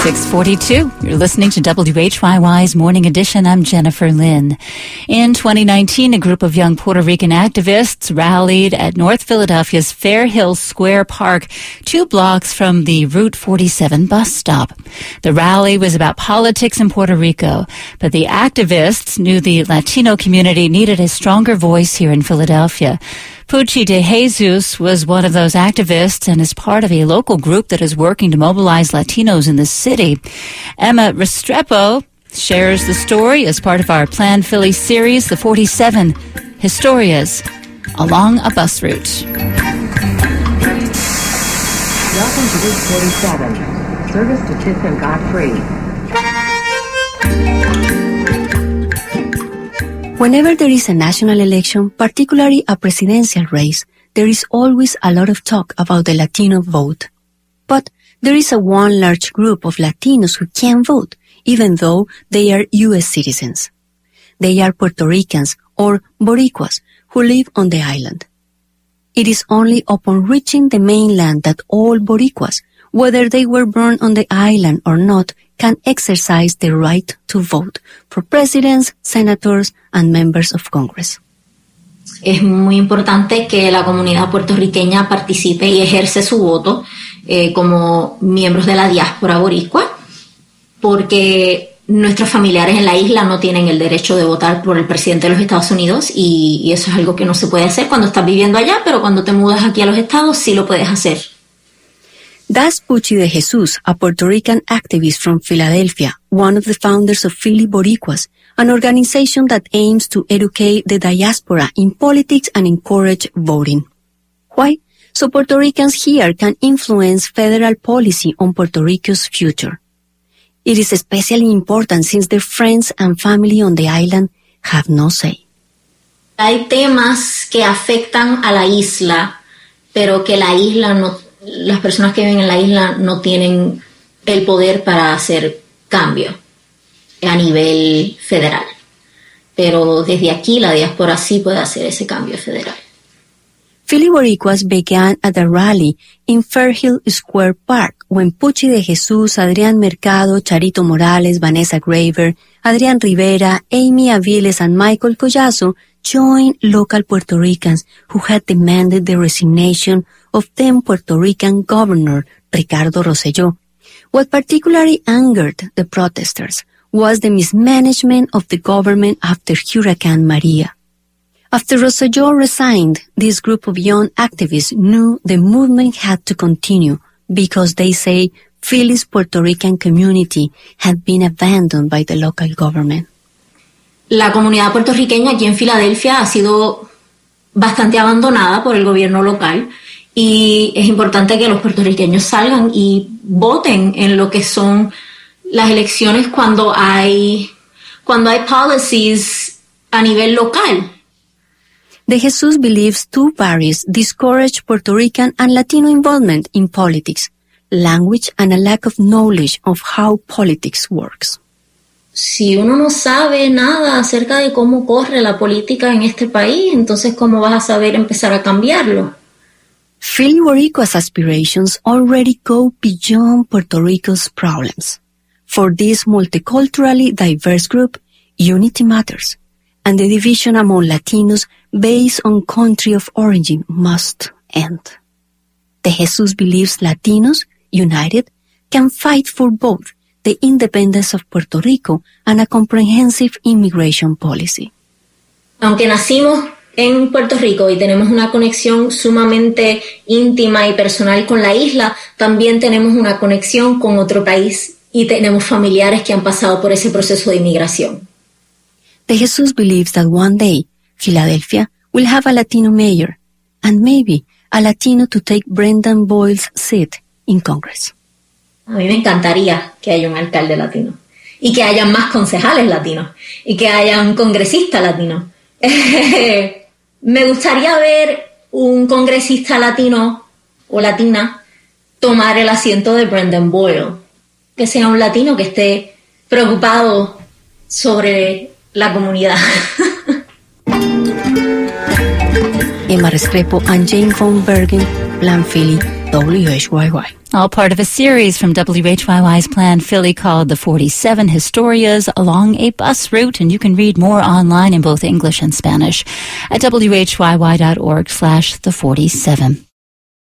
6:42. You're listening to WHYY's Morning Edition. I'm Jennifer Lynn. In 2019, a group of young Puerto Rican activists rallied at North Philadelphia's Fair Hill Square Park, 2 blocks from the Route 47 bus stop. The rally was about politics in Puerto Rico, but the activists knew the Latino community needed a stronger voice here in Philadelphia. Pucci de Jesus was one of those activists and is part of a local group that is working to mobilize Latinos in the city. Emma Restrepo shares the story as part of our Plan Philly series, the 47 Historias Along a Bus Route. Welcome to Route 47, service to Tiff and Godfrey. Whenever there is a national election, particularly a presidential race, there is always a lot of talk about the Latino vote. But there is one large group of Latinos who can vote, even though they are U.S. citizens. They are Puerto Ricans or Boricuas who live on the island. It is only upon reaching the mainland that all Boricuas, whether they were born on the island or not, can exercise the right to vote for presidents, senators, and members of Congress. Es muy importante que la comunidad puertorriqueña participe y ejerce su voto como miembros de la diáspora boricua, porque nuestros familiares en la isla no tienen el derecho de votar por el presidente de los Estados Unidos y eso es algo que no se puede hacer cuando estás viviendo allá, pero cuando te mudas aquí a los Estados sí lo puedes hacer. That's Pucci de Jesus, a Puerto Rican activist from Philadelphia, one of the founders of Philly Boricuas, an organization that aims to educate the diaspora in politics and encourage voting. Why? So Puerto Ricans here can influence federal policy on Puerto Rico's future. It is especially important since their friends and family on the island have no say. Hay temas que afectan a la isla, pero que la isla no... Las personas que viven en la isla no tienen el poder para hacer cambio a nivel federal. Pero desde aquí la diáspora sí puede hacer ese cambio federal. Philly Boricuas began at a rally in Fairhill Square Park when Pucci de Jesus, Adrián Mercado, Charito Morales, Vanessa Graver, Adrián Rivera, Amy Aviles, and Michael Collazo joined local Puerto Ricans who had demanded the resignation of then Puerto Rican Governor Ricardo Rosselló. What particularly angered the protesters was the mismanagement of the government after Hurricane Maria. After Rosselló resigned, this group of young activists knew the movement had to continue because they say Philly's Puerto Rican community had been abandoned by the local government. La comunidad puertorriqueña aquí en Filadelfia ha sido bastante abandonada por el gobierno local y es importante que los puertorriqueños salgan y voten en lo que son las elecciones cuando hay policies a nivel local. De Jesus believes 2 barriers discourage Puerto Rican and Latino involvement in politics, language and a lack of knowledge of how politics works. Si uno no sabe nada acerca de cómo corre la política en este país, entonces ¿cómo vas a saber empezar a cambiarlo? Philly Boricua's aspirations already go beyond Puerto Rico's problems. For this multiculturally diverse group, unity matters, and the division among Latinos based on country of origin must end. De Jesus believes Latinos, united, can fight for both the independence of Puerto Rico and a comprehensive immigration policy. Aunque nacimos en Puerto Rico y tenemos una conexión sumamente íntima y personal con la isla, también tenemos una conexión con otro país y tenemos familiares que han pasado por ese proceso de inmigración. De Jesus believes that one day, Philadelphia will have a Latino mayor, and maybe a Latino to take Brendan Boyle's seat in Congress. A mí me encantaría que haya un alcalde latino y que haya más concejales latinos y que haya un congresista latino. Me gustaría ver un congresista latino o latina tomar el asiento de Brendan Boyle, que sea un latino que esté preocupado sobre la comunidad. Emma Restrepo and Jane von Bergen, Plan Philly, WHYY. All part of a series from WHYY's Plan Philly called The 47 Historias Along a Bus Route, and you can read more online in both English and Spanish at whyy.org/the47.